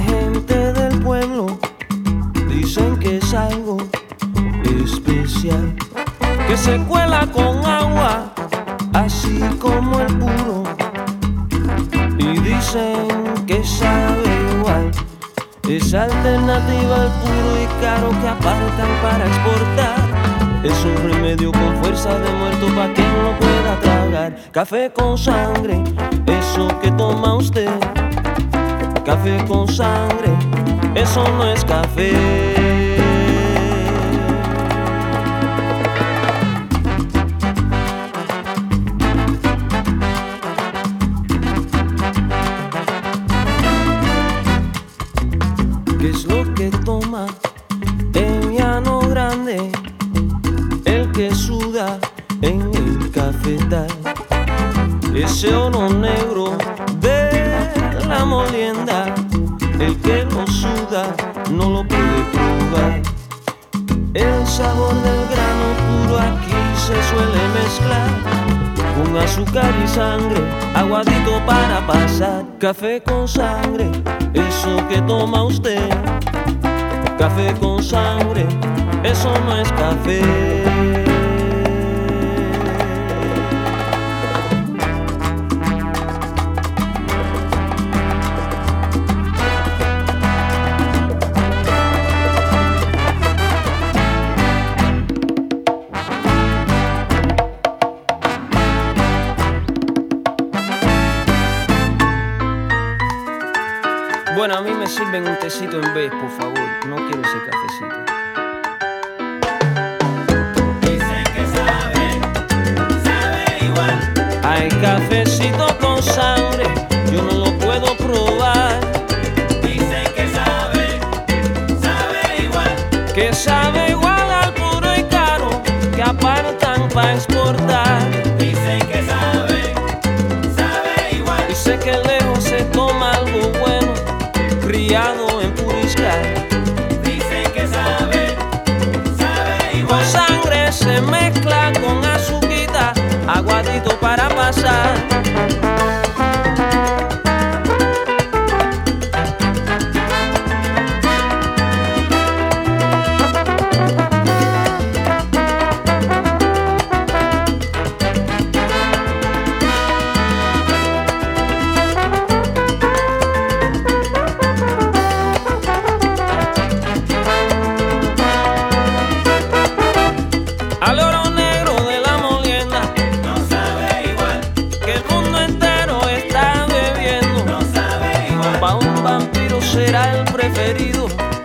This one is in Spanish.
gente del pueblo dicen que es algo especial, que se cuela con agua, así como el puro, y dicen que sabe igual. Es alternativa al puro y caro que apartan para exportar. Es un remedio con fuerza de muerto pa' quien lo pueda tragar. Café con sangre, eso que toma usted. Café con sangre, eso no es café. ¿Qué es lo que toma en Llano Grande el que suda en el cafetal? Ese oro negro de la molienda, el que lo suda no lo puede probar. El sabor del grano puro aquí se suele mezclar con azúcar y sangre, aguadito para pasar. Café con sangre, eso que toma usted. Café con sangre, eso no es café. Bueno, a mí me sirven un tecito en vez, por favor. No quiero ese cafecito. Dicen que sabe igual. Hay cafecito con sangre, yo no lo puedo probar. Dicen que sabe igual. Que sabe igual al puro y caro que apartan para exportar. Dicen que sabe igual. Y sé que lejos se toma algo bueno, criado en Puriscal. Dicen que sabe igual. Con sangre se mezcla con azuquita, aguadito para pasar. Al oro negro de la molienda, No sabe igual. que el mundo entero está bebiendo. No sabe igual. Pa' un vampiro será el preferido.